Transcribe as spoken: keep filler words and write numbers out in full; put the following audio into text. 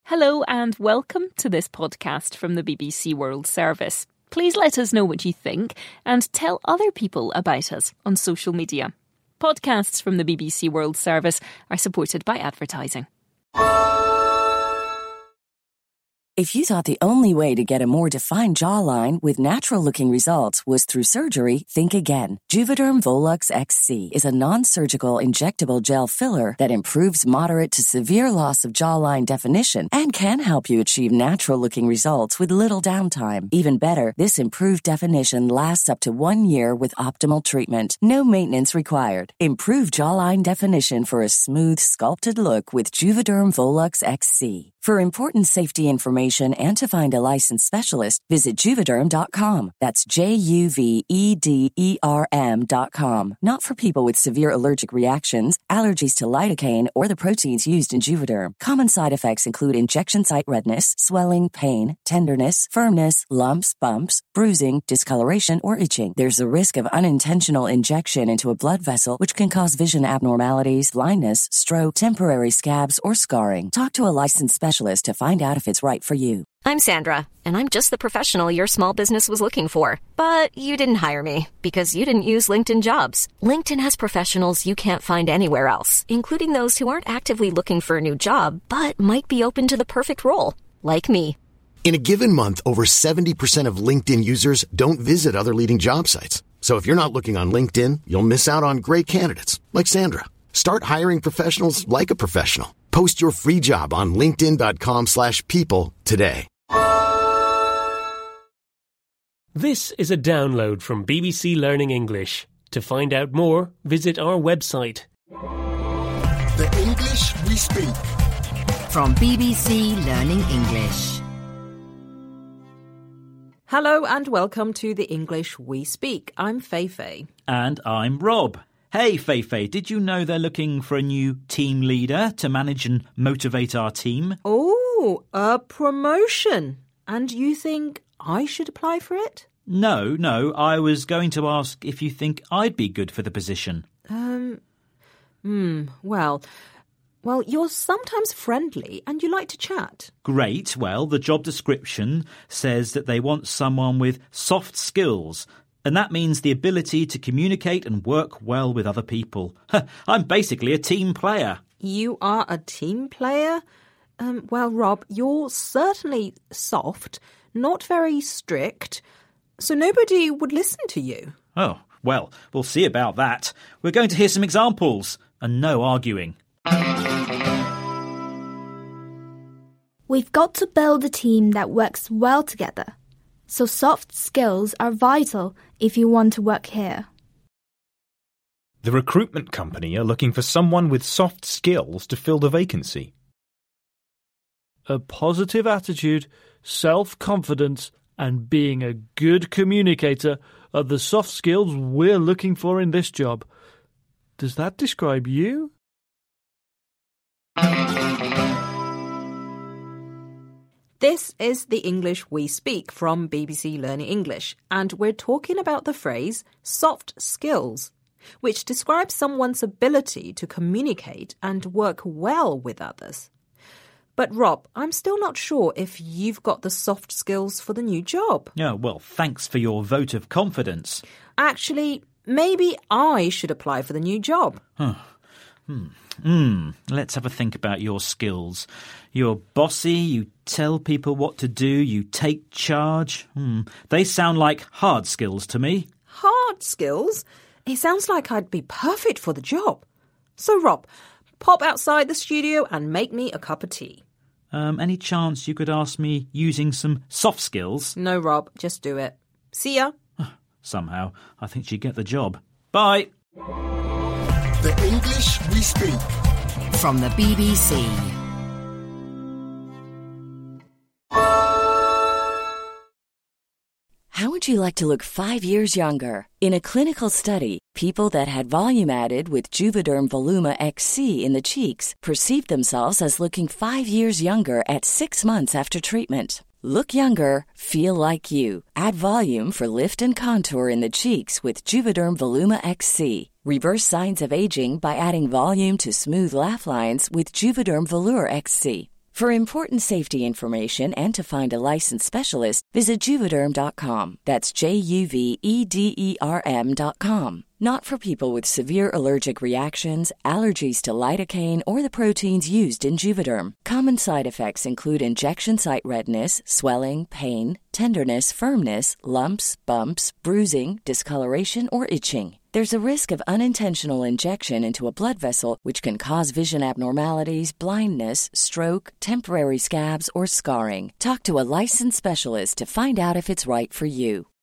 Hello and welcome to this podcast from the B B C World Service. Please let us know what you think and tell other people about us on social media. Podcasts from the B B C World Service are supported by advertising. If you thought the only way to get a more defined jawline with natural-looking results was through surgery, think again. Juvederm Volux X C is a non-surgical injectable gel filler that improves moderate to severe loss of jawline definition and can help you achieve natural-looking results with little downtime. Even better, this improved definition lasts up to one year with optimal treatment. No maintenance required. Improve jawline definition for a smooth, sculpted look with Juvederm Volux X C. For important safety information and to find a licensed specialist, visit Juvederm dot com. That's J U V E D E R M dot com. Not for people with severe allergic reactions, allergies to lidocaine, or the proteins used in Juvederm. Common side effects include injection site redness, swelling, pain, tenderness, firmness, lumps, bumps, bruising, discoloration, or itching. There's a risk of unintentional injection into a blood vessel, which can cause vision abnormalities, blindness, stroke, temporary scabs, or scarring. Talk to a licensed specialist to find out if it's right for you. I'm Sandra, and I'm just the professional your small business was looking for. But you didn't hire me because you didn't use LinkedIn Jobs. LinkedIn has professionals you can't find anywhere else, including those who aren't actively looking for a new job, but might be open to the perfect role, like me. In a given month, over seventy percent of LinkedIn users don't visit other leading job sites. So if you're not looking on LinkedIn, you'll miss out on great candidates, like Sandra. Start hiring professionals like a professional. Post your free job on linkedin dot com slash people today. This is a download from B B C Learning English. To find out more, visit our website. The English we speak. From B B C Learning English. Hello and welcome to The English We Speak. I'm Feifei. And I'm Rob. Hey, Feifei, did you know they're looking for a new team leader to manage and motivate our team? Oh, a promotion. And you think I should apply for it? No, no, I was going to ask if you think I'd be good for the position. Um, hmm, well, well, you're sometimes friendly and you like to chat. Great, well, the job description says that they want someone with soft skills. And that means the ability to communicate and work well with other people. I'm basically a team player. You are a team player? Um, well, Rob, you're certainly soft, not very strict, so nobody would listen to you. Oh, well, we'll see about that. We're going to hear some examples, and no arguing. We've got to build a team that works well together. So soft skills are vital if you want to work here. The recruitment company are looking for someone with soft skills to fill the vacancy. A positive attitude, self-confidence, and being a good communicator are the soft skills we're looking for in this job. Does that describe you? This is The English We Speak from B B C Learning English, and we're talking about the phrase soft skills, which describes someone's ability to communicate and work well with others. But Rob, I'm still not sure if you've got the soft skills for the new job. Yeah, well, thanks for your vote of confidence. Actually, maybe I should apply for the new job. Huh. Hmm. Hmm. Let's have a think about your skills. You're bossy, you tell people what to do, you take charge. Hmm. They sound like hard skills to me. Hard skills? It sounds like I'd be perfect for the job. So, Rob, pop outside the studio and make me a cup of tea. Um, any chance you could ask me using some soft skills? No, Rob, just do it. See ya. Somehow, I think she'd get the job. Bye. The English we speak. From the B B C. How would you like to look five years younger? In a clinical study, people that had volume added with Juvederm Voluma X C in the cheeks perceived themselves as looking five years younger at six months after treatment. Look younger, feel like you. Add volume for lift and contour in the cheeks with Juvederm Voluma X C. Reverse signs of aging by adding volume to smooth laugh lines with Juvederm Volure X C. For important safety information and to find a licensed specialist, visit Juvederm dot com. That's J U V E D E R M dot com. Not for people with severe allergic reactions, allergies to lidocaine, or the proteins used in Juvederm. Common side effects include injection site redness, swelling, pain, tenderness, firmness, lumps, bumps, bruising, discoloration, or itching. There's a risk of unintentional injection into a blood vessel, which can cause vision abnormalities, blindness, stroke, temporary scabs, or scarring. Talk to a licensed specialist to find out if it's right for you.